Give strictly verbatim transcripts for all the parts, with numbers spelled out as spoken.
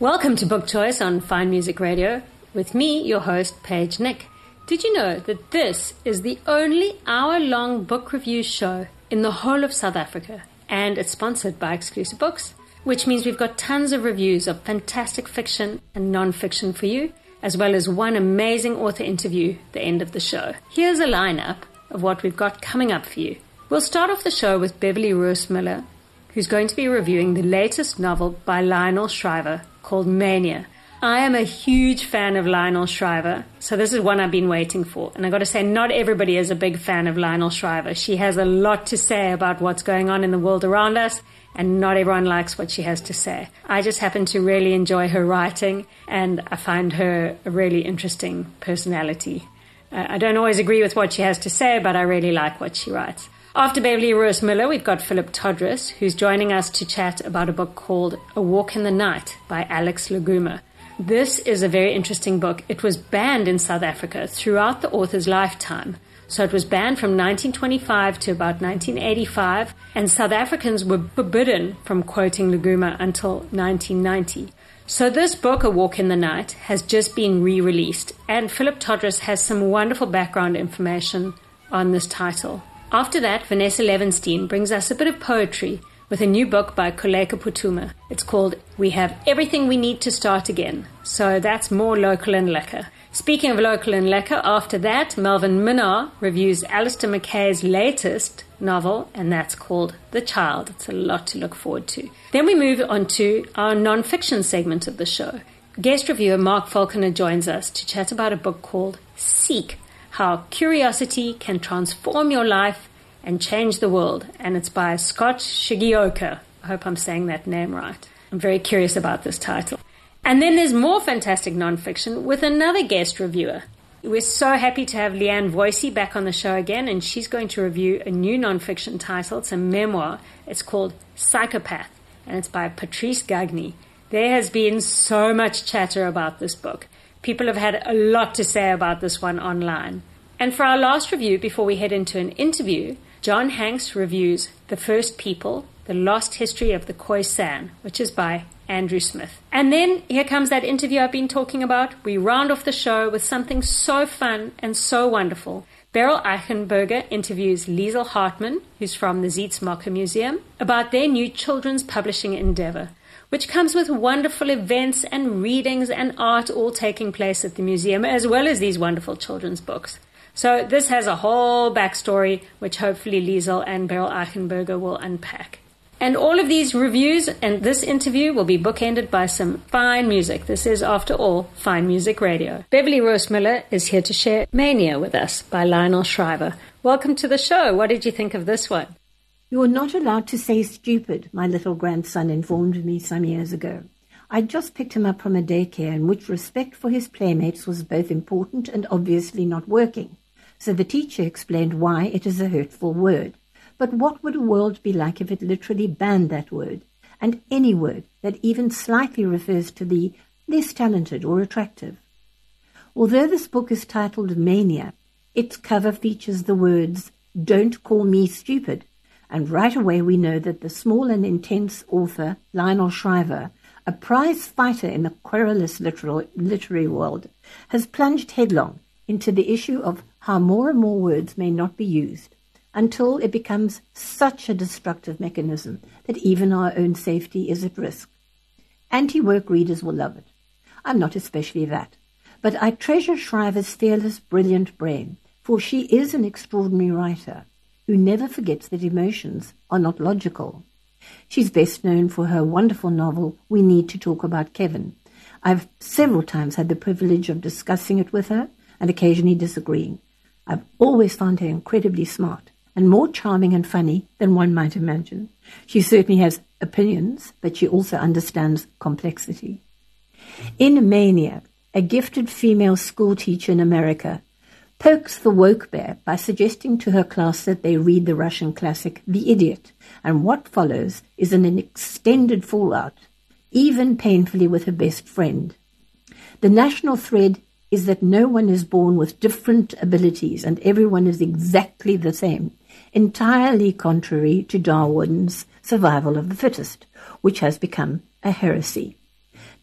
Welcome to Book Choice on Fine Music Radio, with me, your host, Paige Nick. Did you know that this is the only hour-long book review show in the whole of South Africa, and it's sponsored by Exclusive Books, which means we've got tons of reviews of fantastic fiction and non-fiction for you, as well as one amazing author interview at the end of the show. Here's a lineup of what we've got coming up for you. We'll start off the show with Beverly Rose Miller, who's going to be reviewing the latest novel by Lionel Shriver called Mania. I am a huge fan of Lionel Shriver, so this is one I've been waiting for. And I got to say, not everybody is a big fan of Lionel Shriver. She has a lot to say about what's going on in the world around us, and not everyone likes what she has to say. I just happen to really enjoy her writing, and I find her a really interesting personality. Uh, I don't always agree with what she has to say, but I really like what she writes. After Beverly Rose Miller, we've got Philip Todress, who's joining us to chat about a book called A Walk in the Night by Alex Laguma. This is a very interesting book. It was banned in South Africa throughout the author's lifetime. So it was banned from nineteen twenty-five to about nineteen eighty-five, and South Africans were forbidden from quoting Laguma until nineteen ninety. So this book, A Walk in the Night, has just been re-released, and Philip Todress has some wonderful background information on this title. After that, Vanessa Levenstein brings us a bit of poetry with a new book by Koleka Putuma. It's called We Have Everything We Need to Start Again. So that's more local and lekker. Speaking of local and lekker, after that, Melvin Minnar reviews Alistair McKay's latest novel, and that's called The Child. It's a lot to look forward to. Then we move on to our non-fiction segment of the show. Guest reviewer Mark Falconer joins us to chat about a book called Seek, How Curiosity Can Transform Your Life and Change the World. And it's by Scott Shigioka. I hope I'm saying that name right. I'm very curious about this title. And then there's more fantastic nonfiction with another guest reviewer. We're so happy to have Leanne Voicey back on the show again, and she's going to review a new nonfiction title. It's a memoir. It's called Psychopath, and it's by Patrice Gagny. There has been so much chatter about this book. People have had a lot to say about this one online. And for our last review, before we head into an interview, John Hanks reviews The First People, The Lost History of the Khoisan, which is by Andrew Smith. And then here comes that interview I've been talking about. We round off the show with something so fun and so wonderful. Beryl Eichenberger interviews Liesl Hartman, who's from the Zietsmacher Museum, about their new children's publishing endeavor, which comes with wonderful events and readings and art all taking place at the museum, as well as these wonderful children's books. So this has a whole backstory, which hopefully Liesl and Beryl Eichenberger will unpack. And all of these reviews and this interview will be bookended by some fine music. This is, after all, Fine Music Radio. Beverly Rose Miller is here to share Mania with us by Lionel Shriver. Welcome to the show. What did you think of this one? You're not allowed to say stupid, my little grandson informed me some years ago. I'd just picked him up from a daycare in which respect for his playmates was both important and obviously not working. So the teacher explained why it is a hurtful word. But what would a world be like if it literally banned that word, and any word that even slightly refers to the less talented or attractive? Although this book is titled Mania, its cover features the words, "Don't call me stupid," and right away we know that the small and intense author, Lionel Shriver, a prize fighter in the querulous literal, literary world, has plunged headlong into the issue of how more and more words may not be used, until it becomes such a destructive mechanism that even our own safety is at risk. Anti-work readers will love it. I'm not especially that. But I treasure Shriver's fearless, brilliant brain, for she is an extraordinary writer who never forgets that emotions are not logical. She's best known for her wonderful novel, We Need to Talk About Kevin. I've several times had the privilege of discussing it with her and occasionally disagreeing. I've always found her incredibly smart and more charming and funny than one might imagine. She certainly has opinions, but she also understands complexity. In Mania, a gifted female schoolteacher in America pokes the woke bear by suggesting to her class that they read the Russian classic The Idiot, and what follows is an extended fallout, even painfully with her best friend. The national thread is that no one is born with different abilities and everyone is exactly the same, entirely contrary to Darwin's survival of the fittest, which has become a heresy.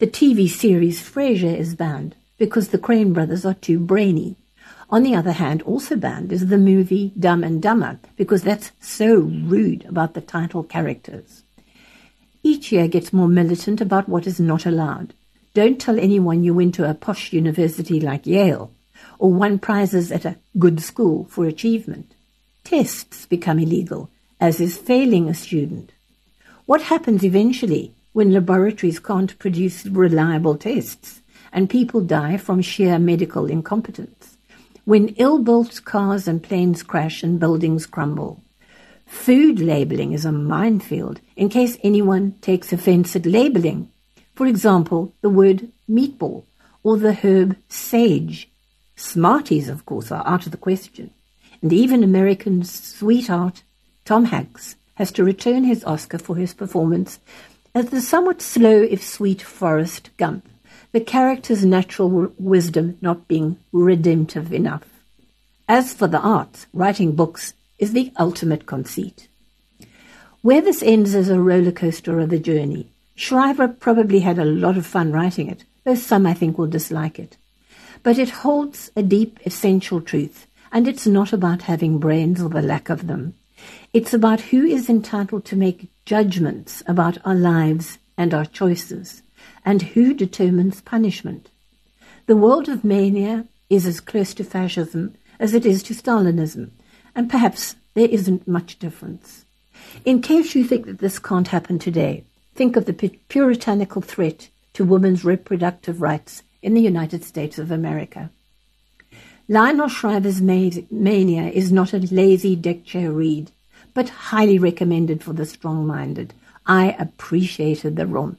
The T V series Frasier is banned because the Crane brothers are too brainy. On the other hand, also banned is the movie Dumb and Dumber, because that's so rude about the title characters. Each year gets more militant about what is not allowed. Don't tell anyone you went to a posh university like Yale, or won prizes at a good school for achievement. Tests become illegal, as is failing a student. What happens eventually when laboratories can't produce reliable tests and people die from sheer medical incompetence? When ill-built cars and planes crash and buildings crumble? Food labeling is a minefield in case anyone takes offense at labeling. For example, the word meatball or the herb sage. Smarties, of course, are out of the question. And even American sweetheart Tom Hanks has to return his Oscar for his performance as the somewhat slow if sweet Forrest Gump, the character's natural w- wisdom not being redemptive enough. As for the arts, writing books is the ultimate conceit. Where this ends is a roller coaster of a journey. Shriver probably had a lot of fun writing it, though some I think will dislike it. But it holds a deep, essential truth, and it's not about having brains or the lack of them. It's about who is entitled to make judgments about our lives and our choices, and who determines punishment. The world of mania is as close to fascism as it is to Stalinism, and perhaps there isn't much difference. In case you think that this can't happen today, think of the puritanical threat to women's reproductive rights in the United States of America. Lionel Shriver's Mania is not a lazy deck chair read, but highly recommended for the strong-minded. I appreciated the romp.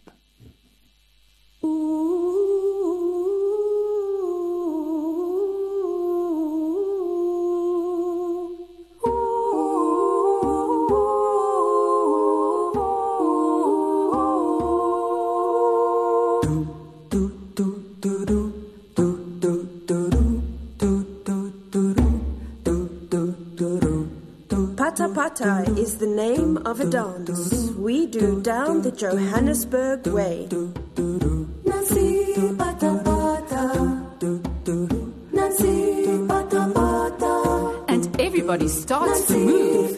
Pata Pata is the name of a dance we do down the Johannesburg way. Nancy Pata Pata, Nancy Pata Pata, and everybody starts to move.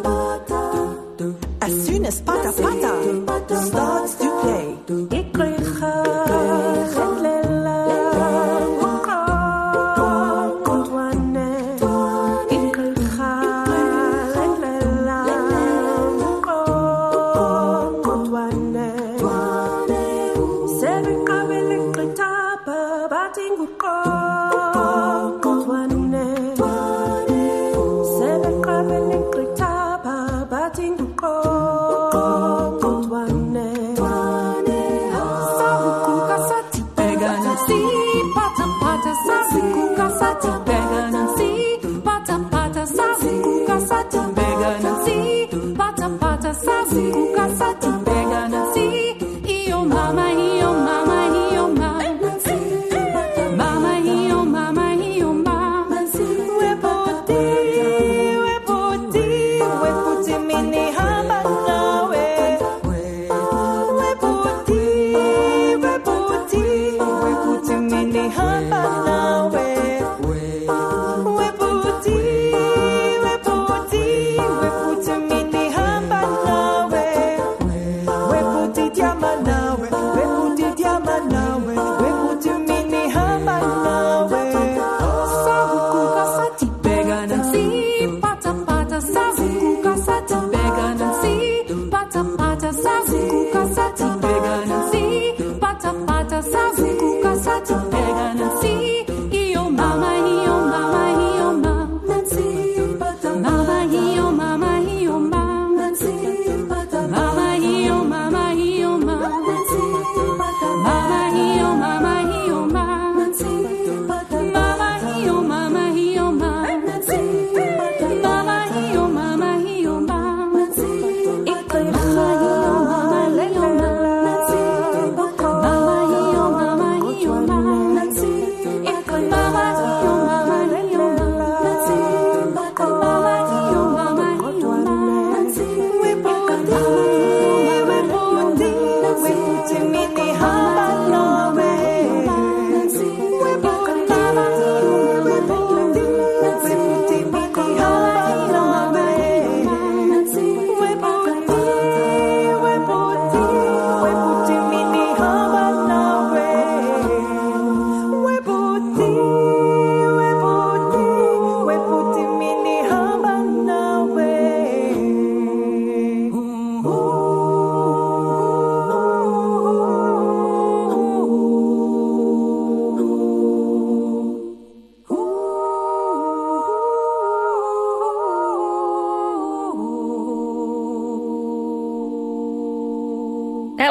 As soon as Pata Pata starts to play.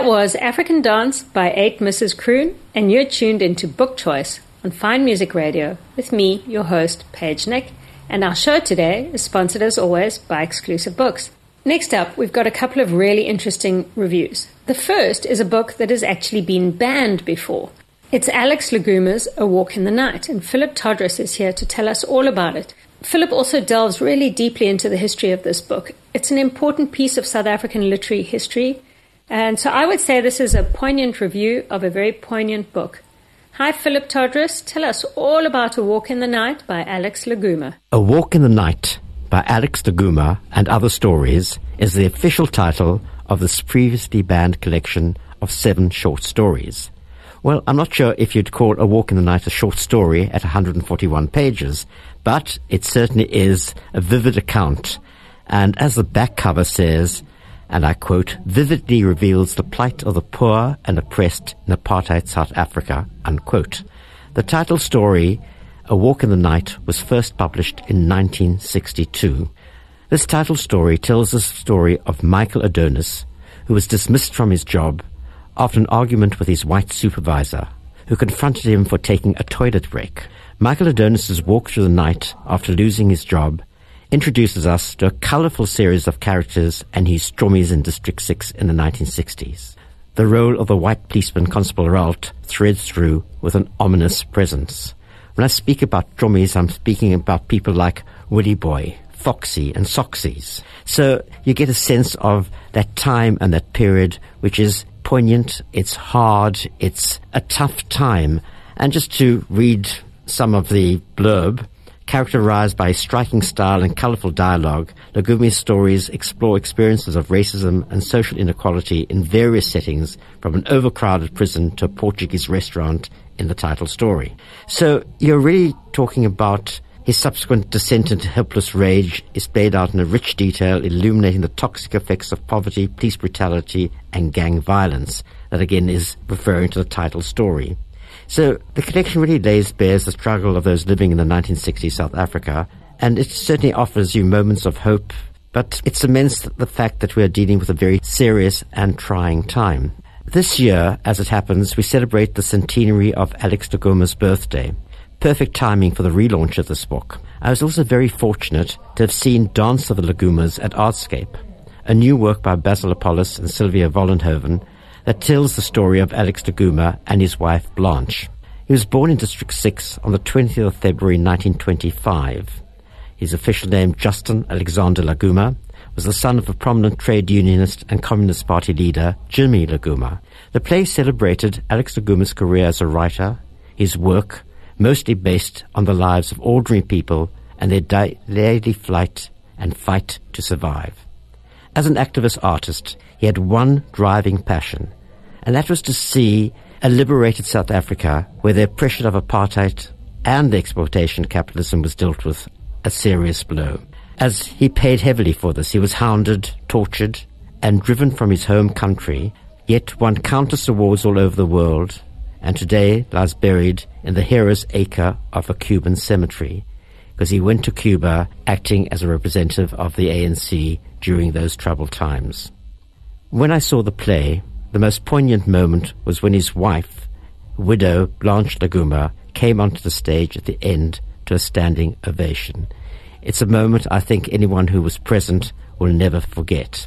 That was African Dance by eight Missus Kroon, and you're tuned into Book Choice on Fine Music Radio with me, your host, Paige Nick, and our show today is sponsored as always by Exclusive Books. Next up, we've got a couple of really interesting reviews. The first is a book that has actually been banned before. It's Alex Laguma's A Walk in the Night, and Philip Todrus is here to tell us all about it. Philip also delves really deeply into the history of this book. It's an important piece of South African literary history, and so I would say this is a poignant review of a very poignant book. Hi, Philip Todrus. Tell us all about A Walk in the Night by Alex Laguma. A Walk in the Night by Alex Laguma and Other Stories is the official title of this previously banned collection of seven short stories. Well, I'm not sure if you'd call A Walk in the Night a short story at one hundred forty-one pages, but it certainly is a vivid account. And as the back cover says, and I quote, vividly reveals the plight of the poor and oppressed in apartheid South Africa, unquote. The title story, A Walk in the Night, was first published in nineteen sixty-two. This title story tells the story of Michael Adonis, who was dismissed from his job after an argument with his white supervisor, who confronted him for taking a toilet break. Michael Adonis's walk through the night after losing his job introduces us to a colourful series of characters and his drummies in District six in the nineteen sixties. The role of the white policeman Constable Ralt threads through with an ominous presence. When I speak about drummies, I'm speaking about people like Woody Boy, Foxy and Soxies. So you get a sense of that time and that period, which is poignant, it's hard, it's a tough time. And just to read some of the blurb, characterized by striking style and colorful dialogue, Laguma's stories explore experiences of racism and social inequality in various settings, from an overcrowded prison to a Portuguese restaurant in the title story. So you're really talking about his subsequent descent into helpless rage is played out in a rich detail, illuminating the toxic effects of poverty, police brutality, and gang violence. That again is referring to the title story. So the collection really lays bare the struggle of those living in the nineteen sixties South Africa, and it certainly offers you moments of hope, but it cements the fact that we are dealing with a very serious and trying time. This year, as it happens, we celebrate the centenary of Alex Laguma's birthday. Perfect timing for the relaunch of this book. I was also very fortunate to have seen Dance of the Lagumas at Artscape, a new work by Basil Apollos and Sylvia Vollenhoven that tells the story of Alex Laguma and his wife Blanche. He was born in District six on the twentieth of February nineteen twenty-five. His official name, Justin Alexander Laguma, was the son of a prominent trade unionist and Communist Party leader, Jimmy Laguma. The play celebrated Alex Laguma's career as a writer, his work, mostly based on the lives of ordinary people and their da- daily flight and fight to survive. As an activist artist, he had one driving passion, and that was to see a liberated South Africa where the oppression of apartheid and the exploitation capitalism was dealt with a serious blow. As he paid heavily for this, he was hounded, tortured, and driven from his home country, yet won countless awards all over the world, and today lies buried in the Heroes Acre of a Cuban cemetery, because he went to Cuba acting as a representative of the A N C during those troubled times. When I saw the play, the most poignant moment was when his wife, widow Blanche Laguma, came onto the stage at the end to a standing ovation. It's a moment I think anyone who was present will never forget.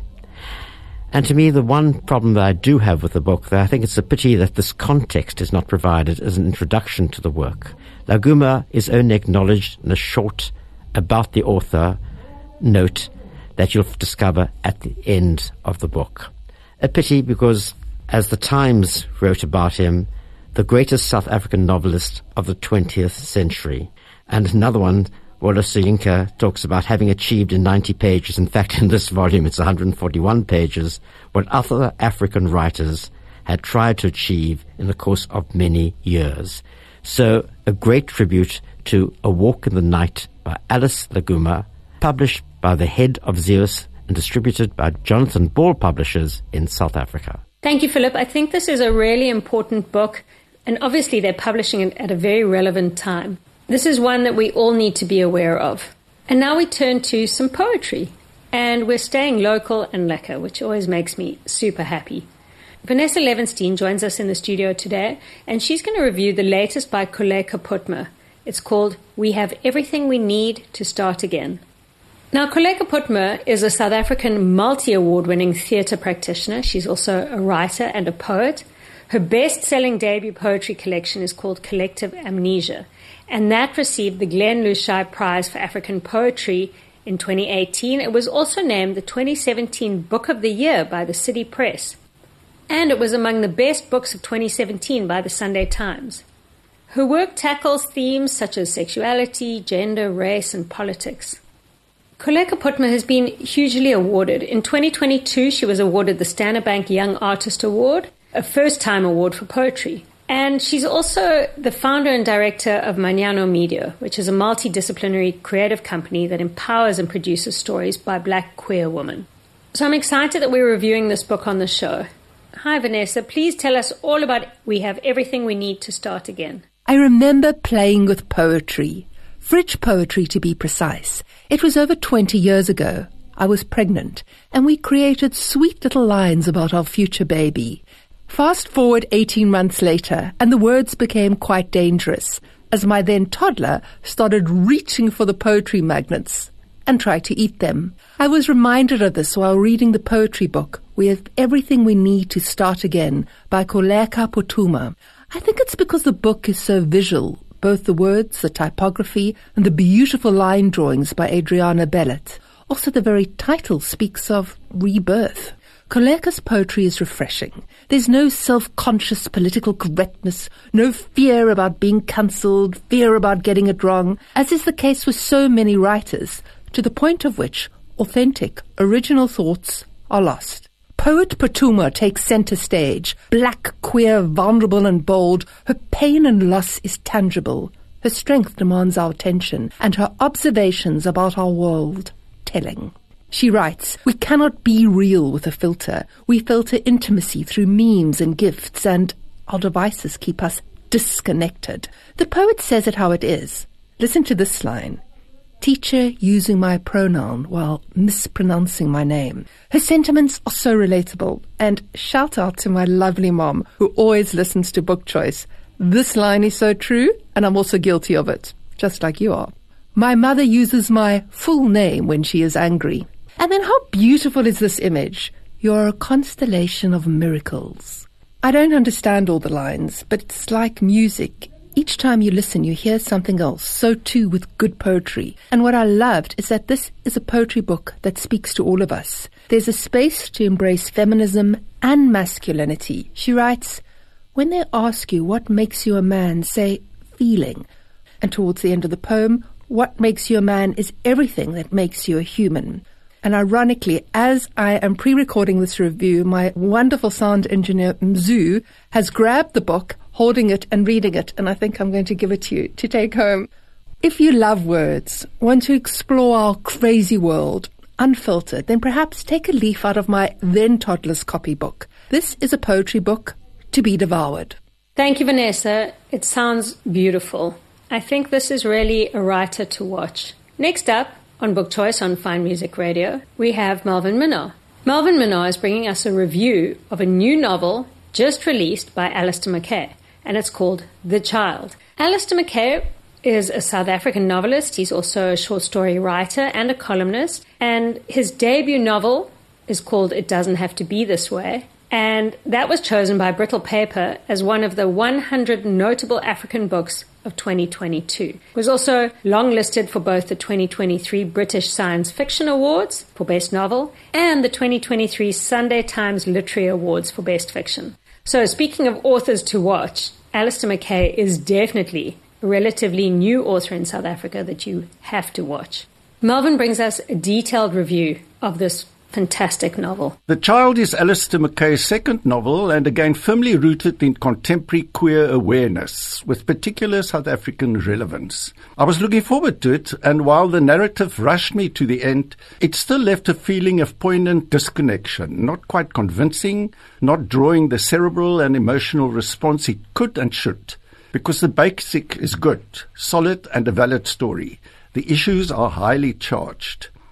And to me, the one problem that I do have with the book, that I think it's a pity that this context is not provided as an introduction to the work. Laguma is only acknowledged in a short about the author note that you'll discover at the end of the book. A pity because, as the Times wrote about him, the greatest South African novelist of the twentieth century. And another one, Wallace Soyinka, talks about having achieved in ninety pages, in fact in this volume it's one hundred forty-one pages, what other African writers had tried to achieve in the course of many years. So a great tribute to A Walk in the Night by Alice Laguma, published by the head of Zeus and distributed by Jonathan Ball Publishers in South Africa. Thank you, Philip. I think this is a really important book, and obviously they're publishing it at a very relevant time. This is one that we all need to be aware of. And now we turn to some poetry. And we're staying local and lekker, which always makes me super happy. Vanessa Levenstein joins us in the studio today, and she's going to review the latest by Kholeka Putma. It's called We Have Everything We Need to Start Again. Now, Kholeka Putma is a South African multi-award-winning theatre practitioner. She's also a writer and a poet. Her best-selling debut poetry collection is called Collective Amnesia, and that received the Glenn Lushai Prize for African Poetry in twenty eighteen. It was also named the twenty seventeen Book of the Year by the City Press, and it was among the best books of twenty seventeen by the Sunday Times. Her work tackles themes such as sexuality, gender, race, and politics. Kholeka Putma has been hugely awarded. In twenty twenty-two, she was awarded the Standard Bank Young Artist Award, a first-time award for poetry. And she's also the founder and director of Mañana Media, which is a multidisciplinary creative company that empowers and produces stories by Black queer women. So I'm excited that we're reviewing this book on the show. Hi, Vanessa. Please tell us all about We Have Everything We Need to Start Again. I remember playing with poetry, fridge poetry to be precise. It was over twenty years ago. I was pregnant, and we created sweet little lines about our future baby. Fast forward eighteen months later, and the words became quite dangerous, as my then toddler started reaching for the poetry magnets and tried to eat them. I was reminded of this while reading the poetry book, We Have Everything We Need to Start Again, by Kholeka Putma. I think it's because the book is so visual, both the words, the typography, and the beautiful line drawings by Adriana Bellet. Also, the very title speaks of rebirth. Kholeka's poetry is refreshing. There's no self-conscious political correctness, no fear about being cancelled, fear about getting it wrong, as is the case with so many writers, to the point of which authentic, original thoughts are lost. Poet Putma takes center stage, black, queer, vulnerable and bold. Her pain and loss is tangible. Her strength demands our attention, and her observations about our world telling. She writes, we cannot be real with a filter. We filter intimacy through memes and gifts, and our devices keep us disconnected. The poet says it how it is. Listen to this line. Teacher using my pronoun while mispronouncing my name. Her sentiments are so relatable, and shout out to my lovely mom who always listens to Book Choice. This line is so true, and I'm also guilty of it, just like you are. My mother uses my full name when she is angry. And then how beautiful is this image? You're a constellation of miracles. I don't understand all the lines, but it's like music. Each time you listen, you hear something else. So too with good poetry. And what I loved is that this is a poetry book that speaks to all of us. There's a space to embrace feminism and masculinity. She writes, when they ask you what makes you a man, say feeling. And towards the end of the poem, what makes you a man is everything that makes you a human. And ironically, as I am pre-recording this review, my wonderful sound engineer, Mzu, has grabbed the book, holding it and reading it, and I think I'm going to give it to you to take home. If you love words, want to explore our crazy world, unfiltered, then perhaps take a leaf out of my then-toddler's copybook. This is a poetry book to be devoured. Thank you, Vanessa. It sounds beautiful. I think this is really a writer to watch. Next up, on Book Choice on Fine Music Radio, we have Melvin Minnaar. Melvin Minnaar is bringing us a review of a new novel just released by Alistair McKay, and it's called The Child. Alistair McKay is a South African novelist. He's also a short story writer and a columnist, and his debut novel is called It Doesn't Have to Be This Way, and that was chosen by Brittle Paper as one of the one hundred notable African books of twenty twenty-two. It was also longlisted for both the twenty twenty-three British Science Fiction Awards for Best Novel and the twenty twenty-three Sunday Times Literary Awards for Best Fiction. So speaking of authors to watch, Alistair McKay is definitely a relatively new author in South Africa that you have to watch. Melvin brings us a detailed review of this fantastic novel. The Child is Alistair McKay's second novel, and again firmly rooted in contemporary queer awareness, with particular South African relevance. I was looking forward to it, and while the narrative rushed me to the end, it still left a feeling of poignant disconnection, not quite convincing, not drawing the cerebral and emotional response it could and should, because the basic is good, solid and a valid story. The issues are highly charged.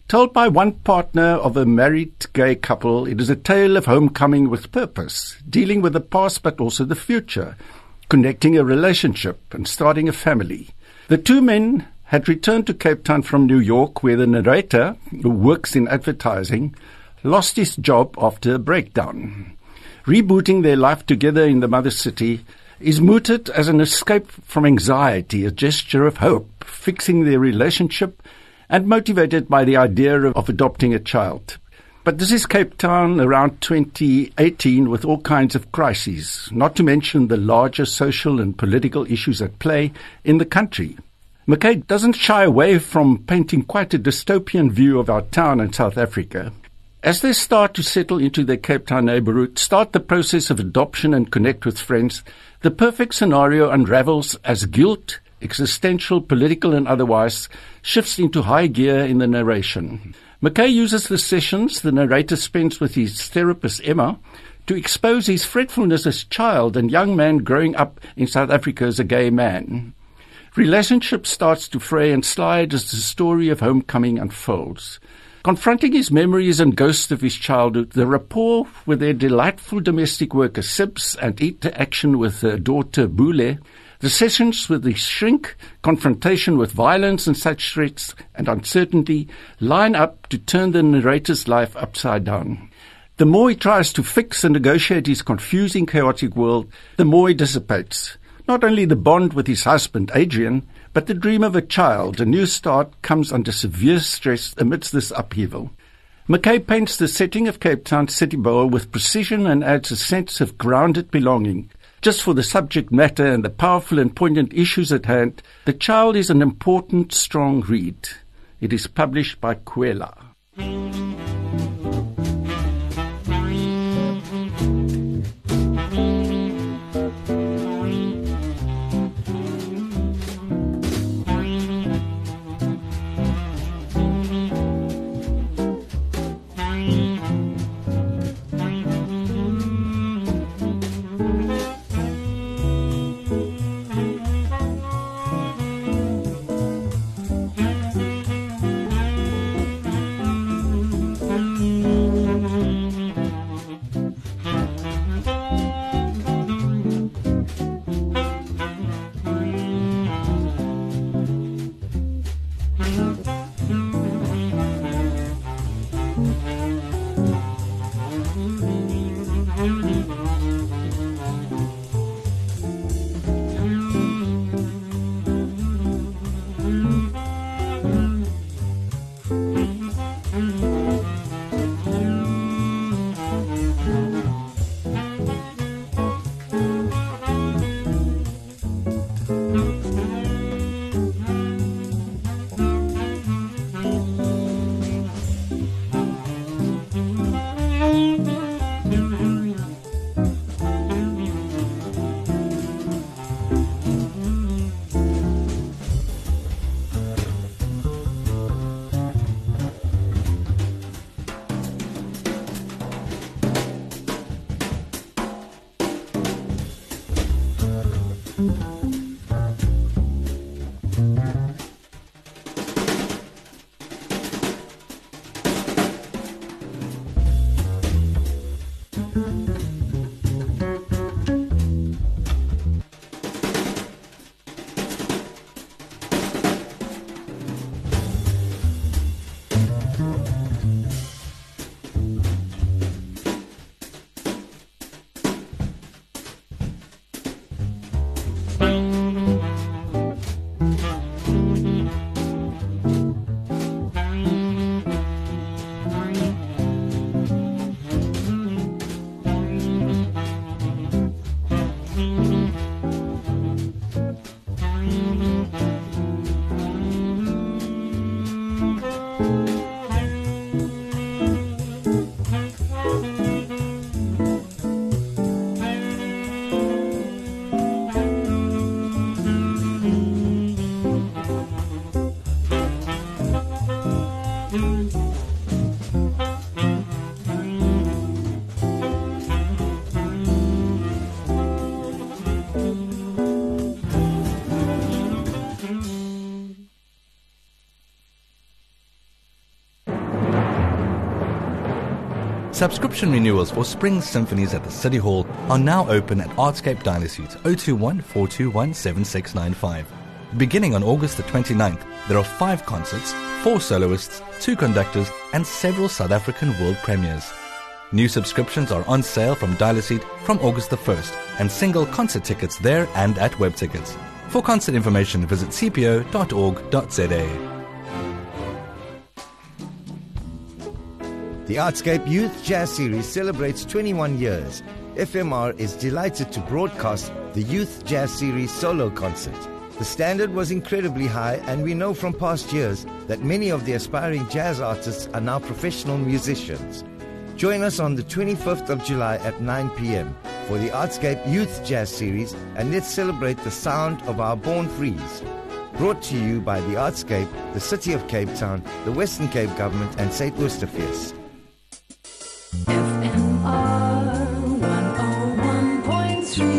Told by one partner of a married gay couple, it is a tale of homecoming with purpose, dealing with the past but also the future, connecting a relationship and starting a family. The two men had returned to Cape Town from New York, where the narrator, who works in advertising, lost his job after a breakdown. Rebooting their life together in the mother city is mooted as an escape from anxiety, a gesture of hope, fixing their relationship, and motivated by the idea of, of adopting a child. But this is Cape Town around twenty eighteen with all kinds of crises, not to mention the larger social and political issues at play in the country. McKay doesn't shy away from painting quite a dystopian view of our town in South Africa. As they start to settle into their Cape Town neighborhood, start the process of adoption and connect with friends, the perfect scenario unravels as guilt, existential, political and otherwise, shifts into high gear in the narration. McKay uses the sessions the narrator spends with his therapist Emma to expose his fretfulness as child and young man growing up in South Africa as a gay man. Relationship starts to fray and slide as the story of homecoming unfolds. Confronting his memories and ghosts of his childhood, the rapport with their delightful domestic worker Sibs and interaction with her daughter Boule, the sessions with the shrink, confrontation with violence and such threats and uncertainty line up to turn the narrator's life upside down. The more he tries to fix and negotiate his confusing, chaotic world, the more he dissipates. Not only the bond with his husband, Adrian, but the dream of a child, a new start, comes under severe stress amidst this upheaval. McKay paints the setting of Cape Town City Bowl with precision and adds a sense of grounded belonging. Just for the subject matter and the powerful and poignant issues at hand, The Child is an important, strong read. It is published by Kwela. Subscription renewals for spring symphonies at the City Hall are now open at Artscape Dialysuite oh two one, four two one, seven six nine five. Beginning on August the twenty-ninth, there are five concerts, four soloists, two conductors, and several South African world premieres. New subscriptions are on sale from Dialysuite from August the first, and single concert tickets there and at Web Tickets. For concert information, visit c p o dot org dot z a. The Artscape Youth Jazz Series celebrates twenty-one years. F M R is delighted to broadcast the Youth Jazz Series solo concert. The standard was incredibly high, and we know from past years that many of the aspiring jazz artists are now professional musicians. Join us on the twenty-fifth of July at nine p.m. for the Artscape Youth Jazz Series, and let's celebrate the sound of our Born Frees. Brought to you by the Artscape, the City of Cape Town, the Western Cape Government, and Saint Oostefees. F M R one oh one point three.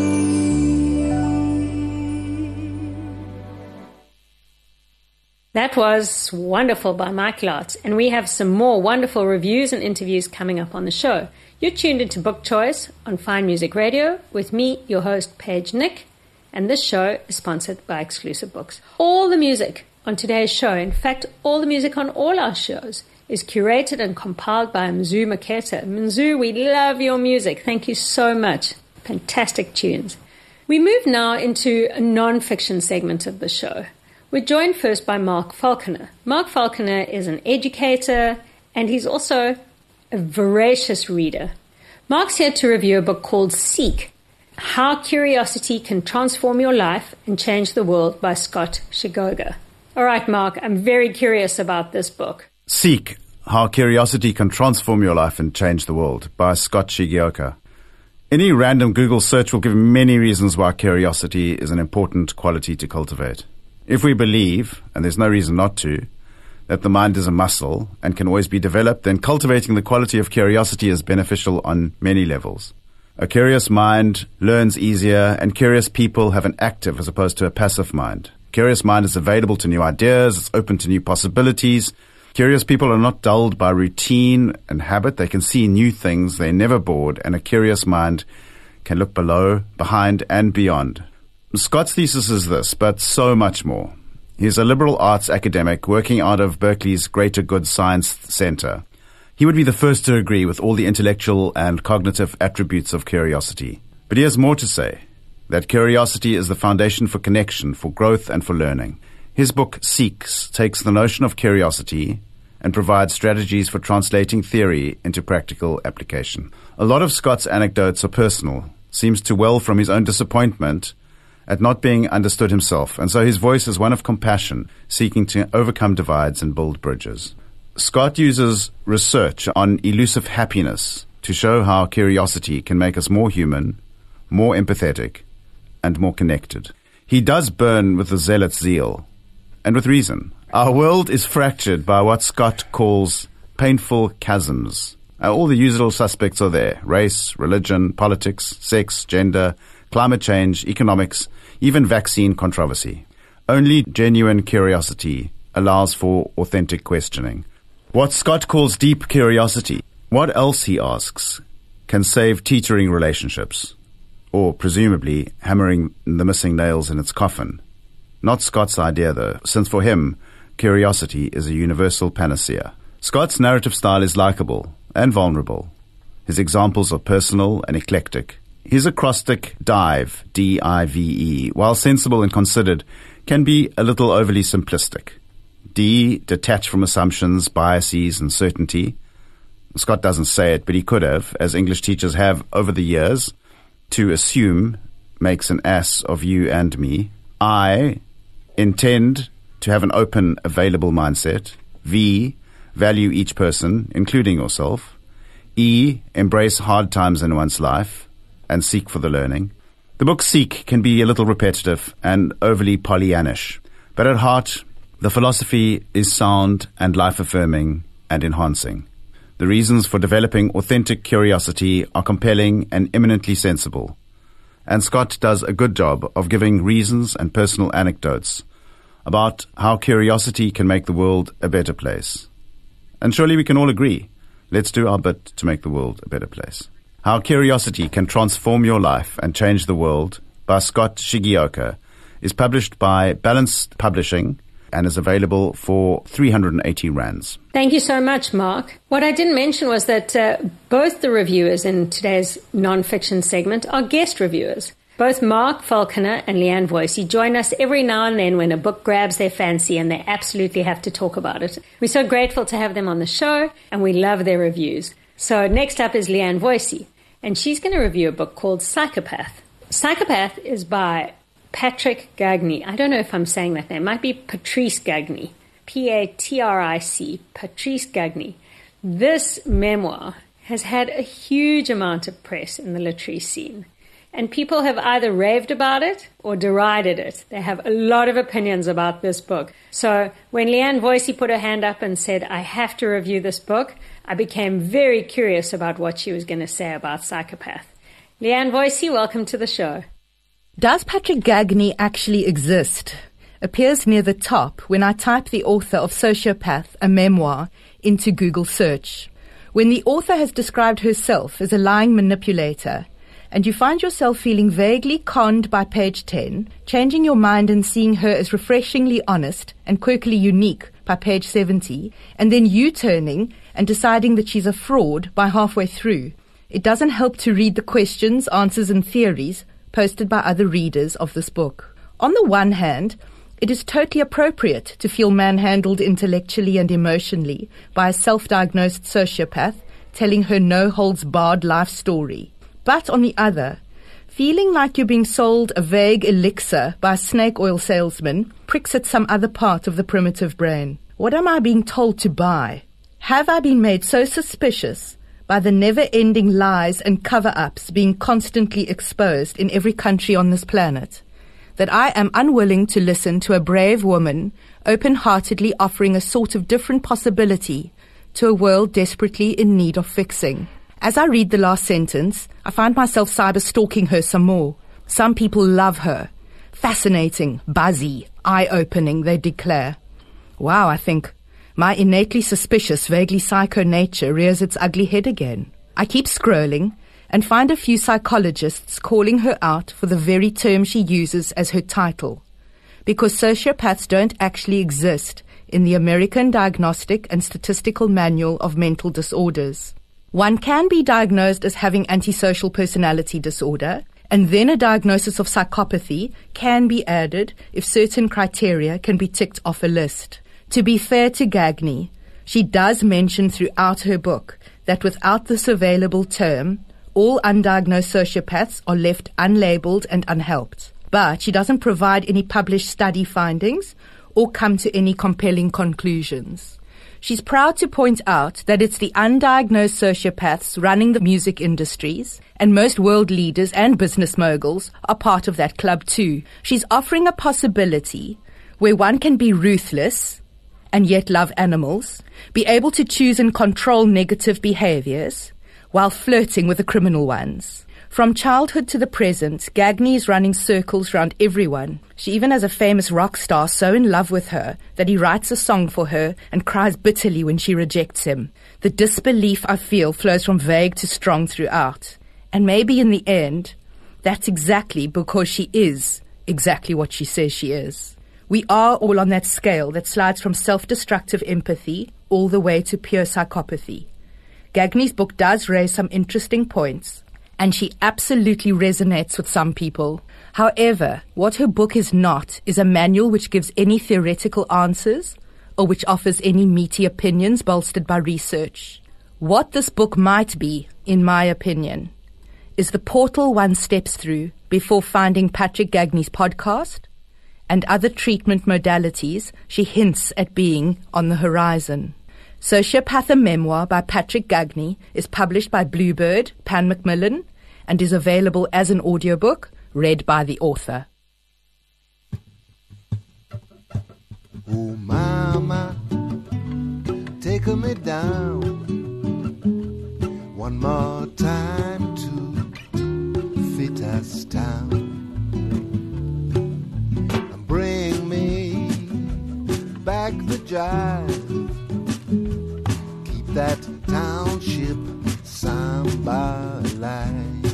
That was wonderful by Mike Lott, and we have some more wonderful reviews and interviews coming up on the show. You're tuned into Book Choice on Fine Music Radio with me, your host, Paige Nick, and this show is sponsored by Exclusive Books. All the music on today's show, in fact, all the music on all our shows, is curated and compiled by Mzu Maketa. Mzu, we love your music. Thank you so much. Fantastic tunes. We move now into a non-fiction segment of the show. We're joined first by Mark Falconer. Mark Falconer is an educator, and he's also a voracious reader. Mark's here to review a book called Seek, How Curiosity Can Transform Your Life and Change the World by Scott Shigoga. All right, Mark, I'm very curious about this book. Seek, How Curiosity Can Transform Your Life and Change the World by Scott Shigeoka. Any random Google search will give many reasons why curiosity is an important quality to cultivate. If we believe, and there's no reason not to, that the mind is a muscle and can always be developed, then cultivating the quality of curiosity is beneficial on many levels. A curious mind learns easier, and curious people have an active as opposed to a passive mind. A curious mind is available to new ideas, it's open to new possibilities. Curious people are not dulled by routine and habit. They can see new things. They're never bored. And a curious mind can look below, behind, and beyond. Scott's thesis is this, but so much more. He's a liberal arts academic working out of Berkeley's Greater Good Science Center. He would be the first to agree with all the intellectual and cognitive attributes of curiosity. But he has more to say, that curiosity is the foundation for connection, for growth, and for learning. His book, Seeks, takes the notion of curiosity and provides strategies for translating theory into practical application. A lot of Scott's anecdotes are personal, seems to well from his own disappointment at not being understood himself, and so his voice is one of compassion, seeking to overcome divides and build bridges. Scott uses research on elusive happiness to show how curiosity can make us more human, more empathetic, and more connected. He does burn with a zealot's zeal, and with reason. Our world is fractured by what Scott calls painful chasms. Uh, all the usual suspects are there: race, religion, politics, sex, gender, climate change, economics, even vaccine controversy. Only genuine curiosity allows for authentic questioning. What Scott calls deep curiosity, what else, he asks, can save teetering relationships, or presumably hammering the missing nails in its coffin? Not Scott's idea, though, since for him, curiosity is a universal panacea. Scott's narrative style is likable and vulnerable. His examples are personal and eclectic. His acrostic dive, D I V E, while sensible and considered, can be a little overly simplistic. D, detached from assumptions, biases, and certainty. Scott doesn't say it, but he could have, as English teachers have over the years. To assume makes an ass of you and me. I, intend to have an open, available mindset. V, value each person, including yourself. E, embrace hard times in one's life and seek for the learning. The book Seek can be a little repetitive and overly Pollyannish, but at heart, the philosophy is sound and life-affirming and enhancing. The reasons for developing authentic curiosity are compelling and eminently sensible, and Scott does a good job of giving reasons and personal anecdotes about how curiosity can make the world a better place. And surely we can all agree Let's do our bit to make the world a better place. How Curiosity Can Transform Your Life and Change the World by Scott Shigioka is published by Balanced Publishing and is available for three hundred eighty rands. Thank you so much, Mark. What I didn't mention was that uh, both the reviewers in today's non-fiction segment are guest reviewers. Both Mark Falconer and Leanne Voicey join us every now and then when a book grabs their fancy and they absolutely have to talk about it. We're so grateful to have them on the show, and we love their reviews. So next up is Leanne Voicey, and she's going to review a book called Psychopath. Psychopath is by Patrick Gagny. I don't know if I'm saying that name. It might be Patrice Gagny. P A T R I C. Patrice Gagny. This memoir has had a huge amount of press in the literary scene. And people have either raved about it or derided it. They have a lot of opinions about this book. So when Leanne Voicey put her hand up and said, I have to review this book, I became very curious about what she was going to say about Psychopath. Leanne Voicey, welcome to the show. Does Patrick Gagny actually exist? Appears near the top when I type the author of Sociopath, a memoir, into Google search. When the author has described herself as a lying manipulator, and you find yourself feeling vaguely conned by page ten, changing your mind and seeing her as refreshingly honest and quirkily unique by page seventy, and then U-turning and deciding that she's a fraud by halfway through, it doesn't help to read the questions, answers and theories posted by other readers of this book. On the one hand, it is totally appropriate to feel manhandled intellectually and emotionally by a self-diagnosed sociopath telling her no-holds-barred life story. But on the other, feeling like you're being sold a vague elixir by a snake oil salesman pricks at some other part of the primitive brain. What am I being told to buy? Have I been made so suspicious by the never-ending lies and cover-ups being constantly exposed in every country on this planet that I am unwilling to listen to a brave woman open-heartedly offering a sort of different possibility to a world desperately in need of fixing? As I read the last sentence, I find myself cyber-stalking her some more. Some people love her. Fascinating, buzzy, eye-opening, they declare. Wow, I think, my innately suspicious, vaguely psycho nature rears its ugly head again. I keep scrolling and find a few psychologists calling her out for the very term she uses as her title. Because sociopaths don't actually exist in the American Diagnostic and Statistical Manual of Mental Disorders. One can be diagnosed as having antisocial personality disorder, and then a diagnosis of psychopathy can be added if certain criteria can be ticked off a list. To be fair to Gagny, she does mention throughout her book that without this available term, all undiagnosed sociopaths are left unlabeled and unhelped. But she doesn't provide any published study findings or come to any compelling conclusions. She's proud to point out that it's the undiagnosed sociopaths running the music industries, and most world leaders and business moguls are part of that club too. She's offering a possibility where one can be ruthless and yet love animals, be able to choose and control negative behaviors while flirting with the criminal ones. From childhood to the present, Gagny is running circles around everyone. She even has a famous rock star so in love with her that he writes a song for her and cries bitterly when she rejects him. The disbelief I feel flows from vague to strong throughout. And maybe in the end, that's exactly because she is exactly what she says she is. We are all on that scale that slides from self-destructive empathy all the way to pure psychopathy. Gagny's book does raise some interesting points, and she absolutely resonates with some people. However, what her book is not is a manual which gives any theoretical answers or which offers any meaty opinions bolstered by research. What this book might be, in my opinion, is the portal one steps through before finding Patrick Gagny's podcast and other treatment modalities she hints at being on the horizon. Sociopath, a Memoir by Patrick Gagny is published by Bluebird, Pan Macmillan, and is available as an audiobook read by the author. Oh, mama, take me down one more time to Fitters Town and bring me back the jive. Keep that town township samba life.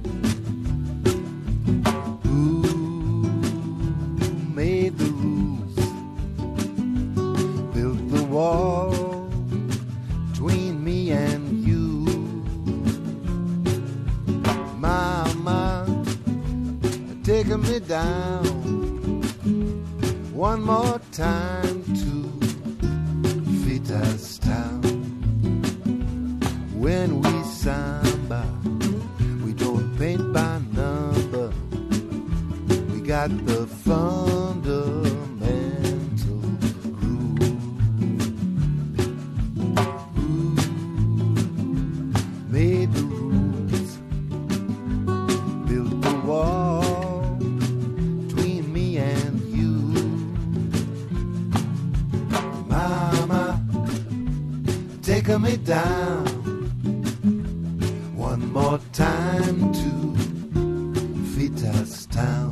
Who made the rules, built the wall between me and you? Mama, taking me down one more time to Vita's town. When we samba, we don't paint by number. We got the fundamental groove. Who made the rules, built the wall between me and you? Mama, taking me down one more time to Vita's town.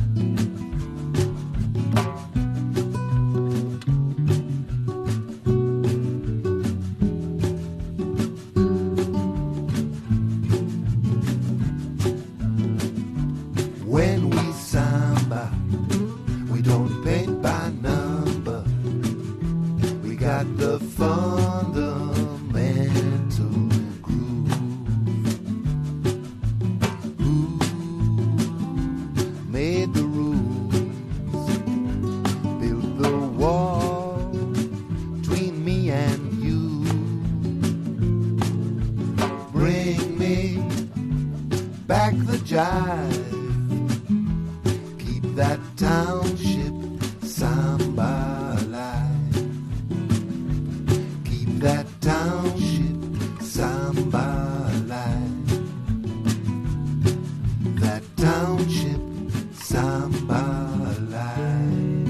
When we samba, we don't paint by number. We got the fundamental groove. Who made the rules, built the wall between me and you? Bring me back the jive, keep that township samba alive. Keep that township samba alive. That township samba alive.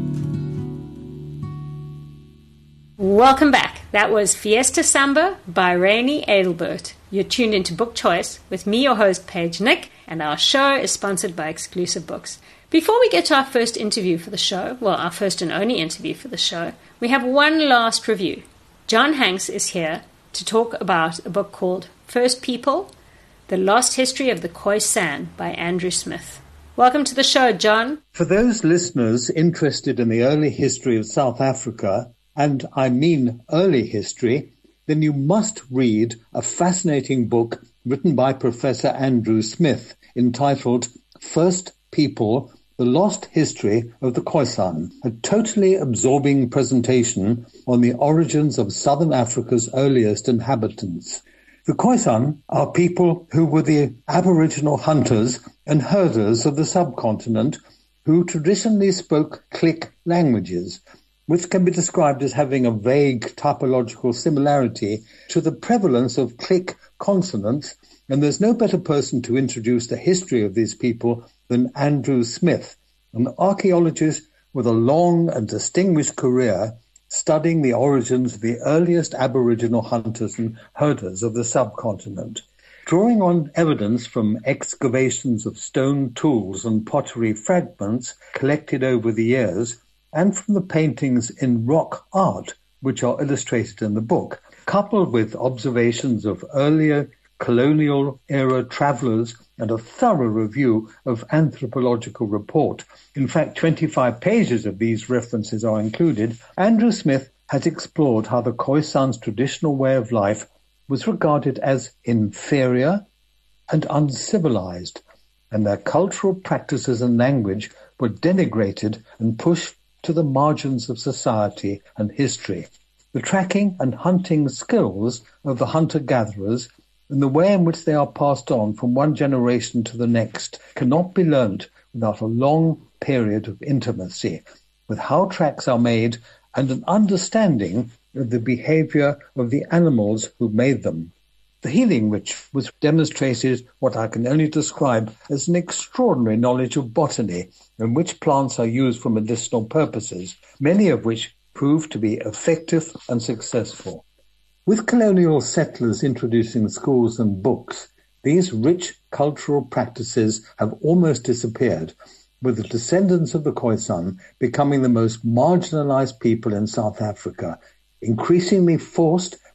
Welcome back. That was Fiesta Samba by Rainey Adelbert. You're tuned into Book Choice with me, your host, Paige Nick, and our show is sponsored by Exclusive Books. Before we get to our first interview for the show, well, our first and only interview for the show, we have one last review. John Hanks is here to talk about a book called First People, The Lost History of the Khoisan by Andrew Smith. Welcome to the show, John. For those listeners interested in the early history of South Africa, and I mean early history, then you must read a fascinating book written by Professor Andrew Smith entitled First People, The Lost History of the Khoisan, a totally absorbing presentation on the origins of Southern Africa's earliest inhabitants. The Khoisan are people who were the Aboriginal hunters and herders of the subcontinent who traditionally spoke Click languages, which can be described as having a vague typological similarity to the prevalence of Click consonants, and there's no better person to introduce the history of these people than Andrew Smith, an archaeologist with a long and distinguished career studying the origins of the earliest Aboriginal hunters and herders of the subcontinent. Drawing on evidence from excavations of stone tools and pottery fragments collected over the years, and from the paintings in rock art, which are illustrated in the book, coupled with observations of earlier colonial-era travellers and a thorough review of anthropological report. In fact, twenty-five pages of these references are included. Andrew Smith has explored how the Khoisan's traditional way of life was regarded as inferior and uncivilized, and their cultural practices and language were denigrated and pushed to the margins of society and history. The tracking and hunting skills of the hunter-gatherers and the way in which they are passed on from one generation to the next cannot be learnt without a long period of intimacy with how tracks are made and an understanding of the behavior of the animals who made them. The healing which was demonstrated what I can only describe as an extraordinary knowledge of botany, in which plants are used for medicinal purposes, many of which proved to be effective and successful. With colonial settlers introducing schools and books, these rich cultural practices have almost disappeared, with the descendants of the Khoisan becoming the most marginalized people in South Africa, increasingly forced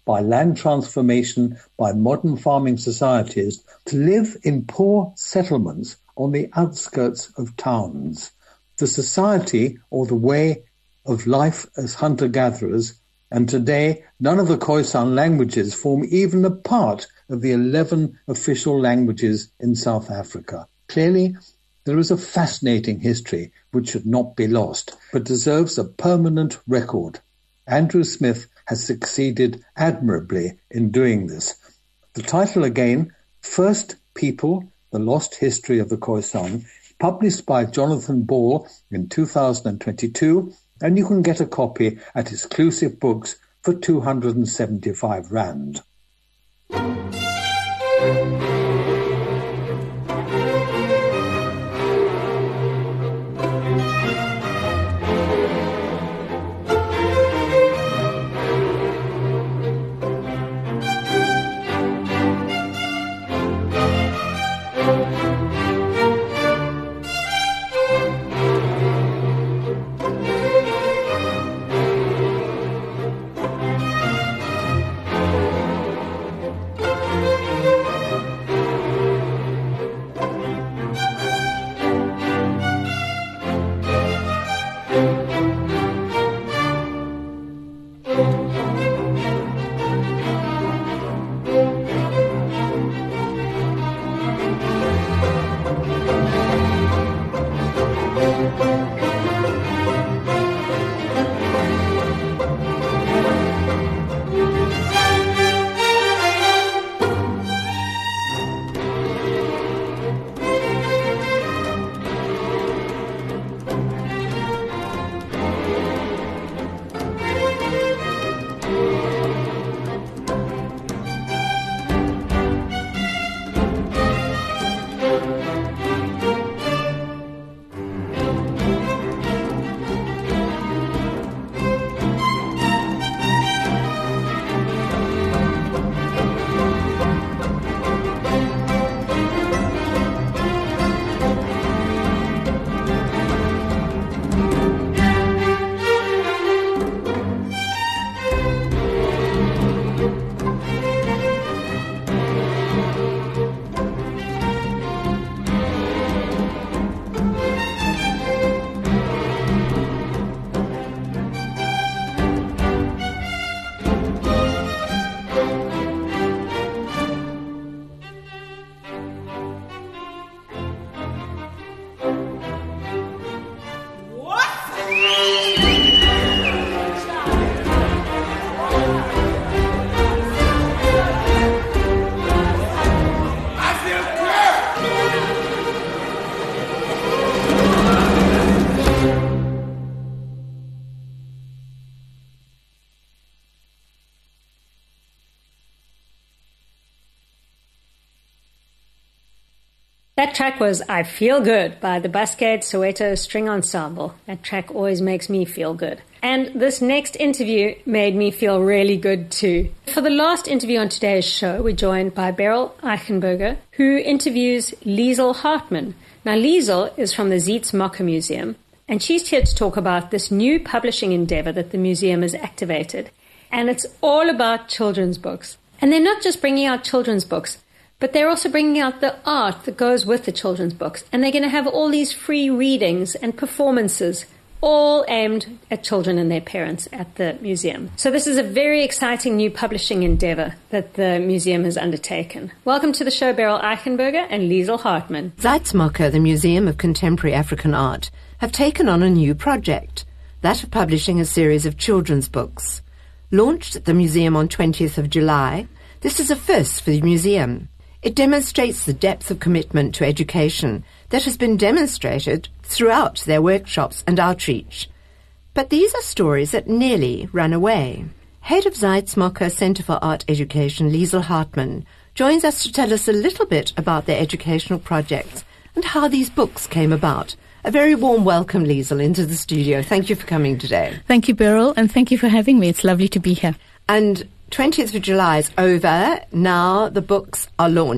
by land transformation by modern farming societies to live in poor settlements on the outskirts of towns. The society or the way of life as hunter-gatherers, and today none of the Khoisan languages form even a part of the eleven official languages in South Africa. Clearly, there is a fascinating history which should not be lost, but deserves a permanent record. Andrew Smith has succeeded admirably in doing this. The title again, First People, The Lost History of the Khoisan, published by Jonathan Ball in two thousand twenty-two, and you can get a copy at Exclusive Books for two hundred seventy-five rand. That track was I Feel Good by the Buscade Soweto String Ensemble. That track always makes me feel good. And this next interview made me feel really good too. For the last interview on today's show, we're joined by Beryl Eichenberger, who interviews Liesl Hartmann. Now, Liesl is from the Zeitz Mocker Museum, and she's here to talk about this new publishing endeavor that the museum has activated. And it's all about children's books. And they're not just bringing out children's books, but they're also bringing out the art that goes with the children's books. And they're going to have all these free readings and performances, all aimed at children and their parents at the museum. So this is a very exciting new publishing endeavor that the museum has undertaken. Welcome to the show, Beryl Eichenberger and Liesl Hartmann. Zeitz Mocker, the Museum of Contemporary African Art, have taken on a new project, that of publishing a series of children's books. Launched at the museum on twentieth of July, this is a first for the museum. It demonstrates the depth of commitment to education that has been demonstrated throughout their workshops and outreach. But these are stories that nearly run away. Head of Zeitz Mocker Centre for Art Education, Liesl Hartmann, joins us to tell us a little bit about their educational projects and how these books came about. A very warm welcome, Liesl, into the studio. Thank you for coming today. Thank you, Beryl, and thank you for having me. It's lovely to be here. And twentieth of July is over. Now the books are launched.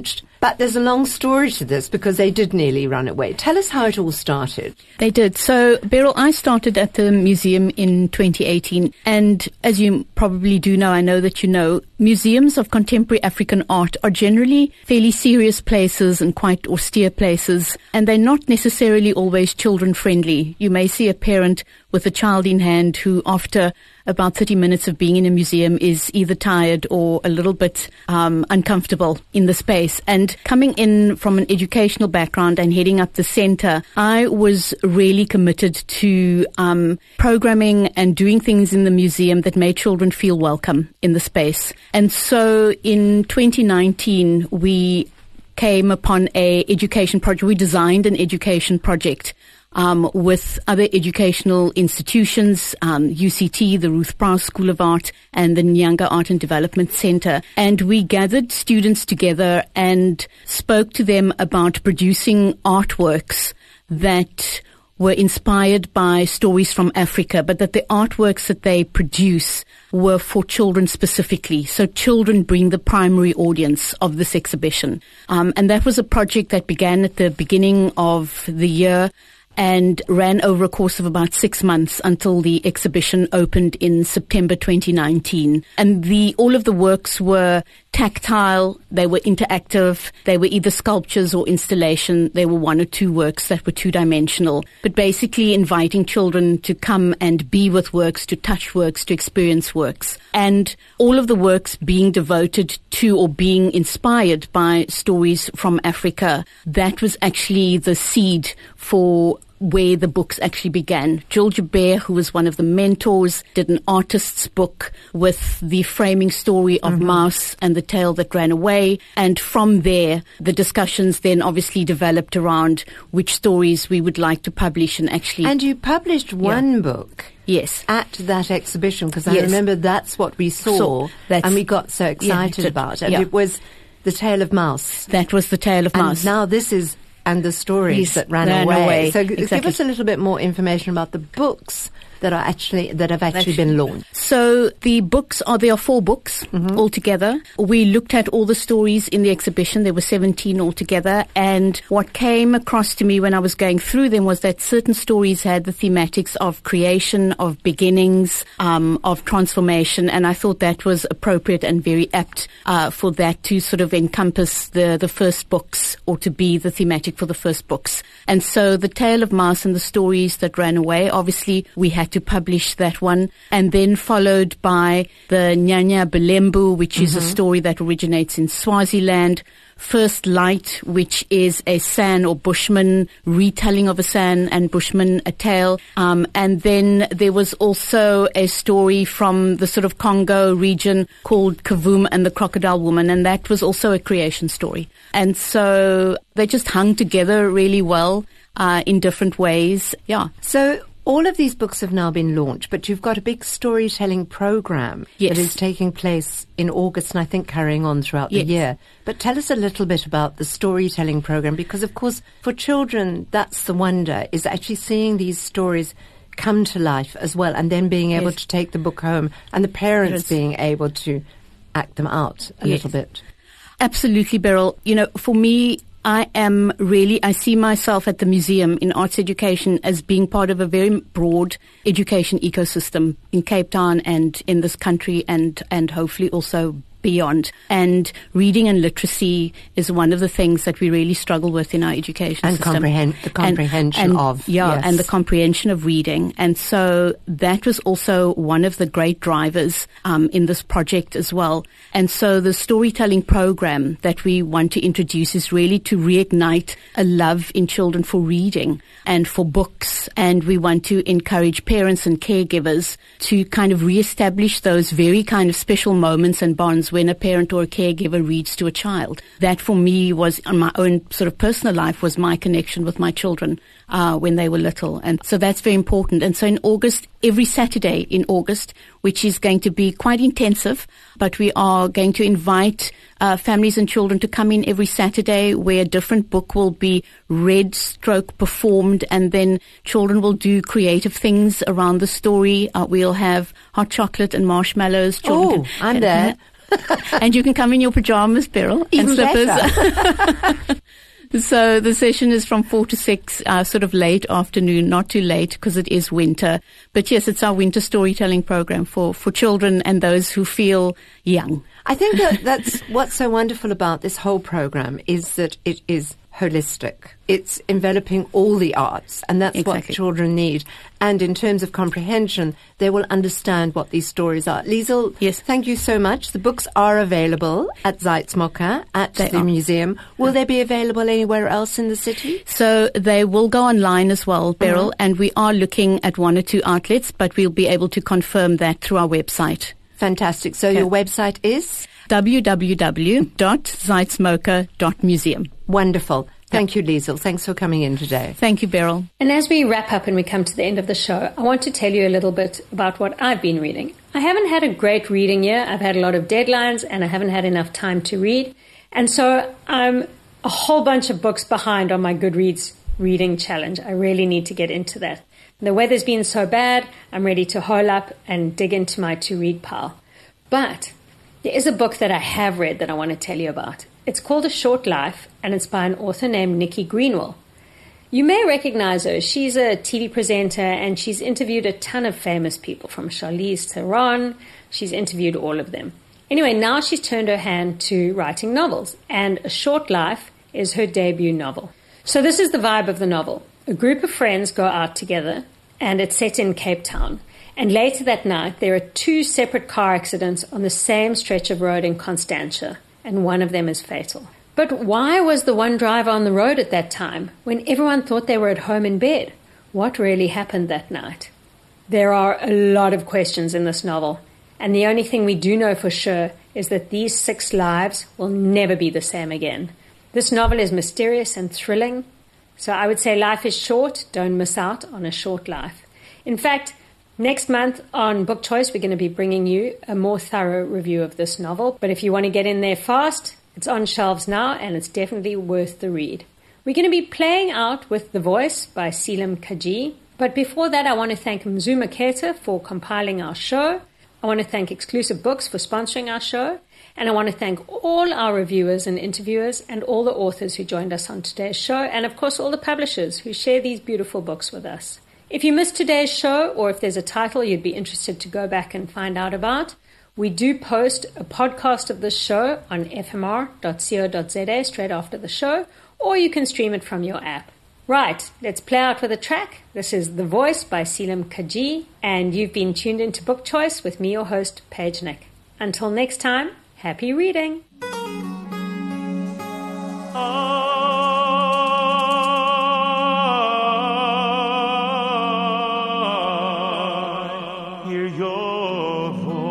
But there's a long story to this because they did nearly run away. Tell us how it all started. They did. So, Beryl, I started at the museum in twenty eighteen. And as you probably do know, I know that you know, museums of contemporary African art are generally fairly serious places and quite austere places. And they're not necessarily always children friendly. You may see a parent with a child in hand who, after about thirty minutes of being in a museum, is either tired or a little bit um, uncomfortable in the space. And coming in from an educational background and heading up the center, I was really committed to um, programming and doing things in the museum that made children feel welcome in the space. And so in twenty nineteen, we came upon a education project. We designed an education project Um, with other educational institutions, um, U C T, the Ruth Prowse School of Art, and the Nyanga Art and Development Center. And we gathered students together and spoke to them about producing artworks that were inspired by stories from Africa, but that the artworks that they produce were for children specifically. So children bring the primary audience of this exhibition. Um, and that was a project that began at the beginning of the year and ran over a course of about six months until the exhibition opened in September twenty nineteen. And the all of the works were tactile, they were interactive, they were either sculptures or installation. There were one or two works that were two-dimensional, but basically inviting children to come and be with works, to touch works, to experience works. And all of the works being devoted to or being inspired by stories from Africa. That was actually the seed for where the books actually began. Jill Joubert, who was one of the mentors, did an artist's book with the framing story of mm-hmm. Mouse and the Tail That Ran Away. And from there, the discussions then obviously developed around which stories we would like to publish and actually... And you published one yeah. book. Yes. At that exhibition, because I yes. remember that's what we saw, so and we got so excited yeah, about it. Yeah. It was The Tale of Mouse. That was The Tale of and Mouse. Now this is... And the stories yes, that ran, ran away. away. So g- exactly. give us a little bit more information about the books that are actually that have actually, actually been launched. So the books are there are four books mm-hmm. altogether. We looked at all the stories in the exhibition. There were seventeen altogether, and what came across to me when I was going through them was that certain stories had the thematics of creation, of beginnings, um, of transformation, and I thought that was appropriate and very apt uh, for that to sort of encompass the the first books, or to be the thematic for the first books. And so the Tale of Mouse and the Stories That Ran Away, obviously we had to publish that one, and then followed by the Nyanya Belembu, which mm-hmm. is a story that originates in Swaziland. First Light, which is a San or Bushman retelling of a San and Bushman a tale. Um, and then there was also a story from the sort of Congo region called Kavum and the Crocodile Woman, and that was also a creation story. And so they just hung together really well uh, in different ways. Yeah. So all of these books have now been launched, but you've got a big storytelling program yes. that is taking place in August and I think carrying on throughout yes. the year. But tell us a little bit about the storytelling program, because of course for children that's the wonder, is actually seeing these stories come to life as well, and then being able yes. to take the book home and the parents yes. being able to act them out a yes. little bit. Absolutely, Beryl. You know, for me, I am really, I see myself at the museum in arts education as being part of a very broad education ecosystem in Cape Town and in this country, and, and hopefully also beyond. And reading and literacy is one of the things that we really struggle with in our education and system. Comprehend, the comprehension and, and, of. Yeah, yes. and the comprehension of reading. And so that was also one of the great drivers um, in this project as well. And so the storytelling program that we want to introduce is really to reignite a love in children for reading and for books. And we want to encourage parents and caregivers to kind of reestablish those very kind of special moments and bonds when a parent or a caregiver reads to a child. That for me was, on my own sort of personal life, was my connection with my children uh, when they were little. And so that's very important. And so in August, every Saturday in August, which is going to be quite intensive, but we are going to invite uh, families and children to come in every Saturday, where a different book will be read, stroke, performed, and then children will do creative things around the story. Uh, we'll have hot chocolate and marshmallows. Children oh, can, I'm can, there. And you can come in your pajamas, Beryl, Even and slippers. better. So the session is from four to six, uh, sort of late afternoon, not too late because it is winter. But yes, it's our winter storytelling program for, for children and those who feel young. I think that that's what's so wonderful about this whole program is that it is holistic. It's enveloping all the arts, and that's Exactly. what children need. And in terms of comprehension, they will understand what these stories are. Liesel, yes. Thank you so much. The books are available at Zeitz-Mocha, at They the are. museum. Will they be available anywhere else in the city? So they will go online as well, Beryl, Mhm. and we are looking at one or two outlets, but we'll be able to confirm that through our website. Fantastic. So your website is? w w w dot zeitz-mocha dot museum. Wonderful. Thank you, Liesel. Thanks for coming in today. Thank you, Beryl. And as we wrap up and we come to the end of the show, I want to tell you a little bit about what I've been reading. I haven't had a great reading year. I've had a lot of deadlines and I haven't had enough time to read. And so I'm a whole bunch of books behind on my Goodreads reading challenge. I really need to get into that. The weather's been so bad, I'm ready to hole up and dig into my to-read pile. But there is a book that I have read that I want to tell you about. It's called A Short Life, and it's by an author named Nikki Greenwell. You may recognize her. She's a T V presenter, and she's interviewed a ton of famous people, from Charlize Theron. She's interviewed all of them. Anyway, now she's turned her hand to writing novels, and A Short Life is her debut novel. So this is the vibe of the novel. A group of friends go out together, and it's set in Cape Town. And later that night, there are two separate car accidents on the same stretch of road in Constantia, and one of them is fatal. But why was the one driver on the road at that time, when everyone thought they were at home in bed? What really happened that night? There are a lot of questions in this novel, and the only thing we do know for sure is that these six lives will never be the same again. This novel is mysterious and thrilling, so I would say life is short. Don't miss out on A Short Life. In fact, next month on Book Choice, we're going to be bringing you a more thorough review of this novel. But if you want to get in there fast, it's on shelves now, and it's definitely worth the read. We're going to be playing out with The Voice by Selim Kaji. But before that, I want to thank Mzu Maketa for compiling our show. I want to thank Exclusive Books for sponsoring our show. And I want to thank all our reviewers and interviewers and all the authors who joined us on today's show. And of course, all the publishers who share these beautiful books with us. If you missed today's show, or if there's a title you'd be interested to go back and find out about, we do post a podcast of this show on f m r dot co dot z a straight after the show, or you can stream it from your app. Right, let's play out with a track. This is The Voice by Selim Kaji, and you've been tuned into Book Choice with me, your host, Paige Nick. Until next time, happy reading. Hear your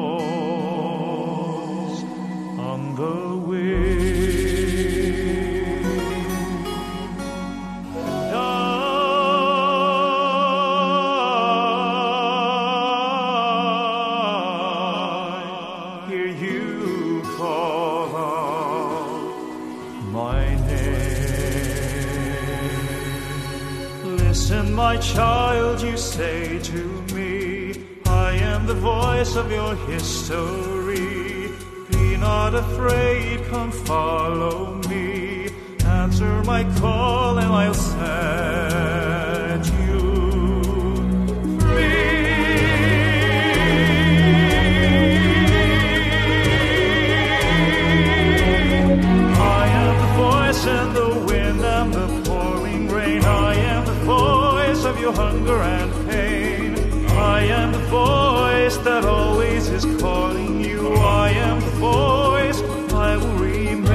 voice on the wind. I hear you call out my name. Listen, my child, you say to me, I am the voice of your history. Be not afraid, come follow me. Answer my call and I'll set you free. I am the voice and the wind and the pouring rain. I am the voice of your hunger and pain. I am the voice that always is calling you. I am the voice, I will remain.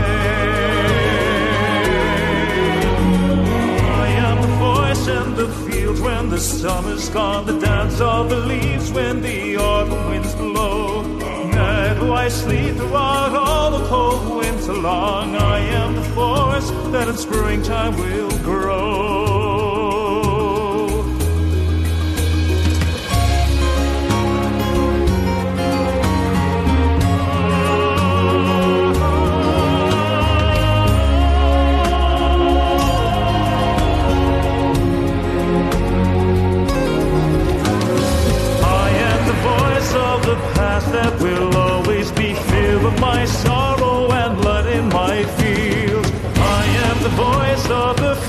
I am the voice in the fields when the summer's gone, the dance of the leaves when the autumn winds blow. Never I sleep throughout all the cold winter long. I am the forest that in springtime will grow. That will always be filled of my sorrow and blood in my fields. I am the voice of the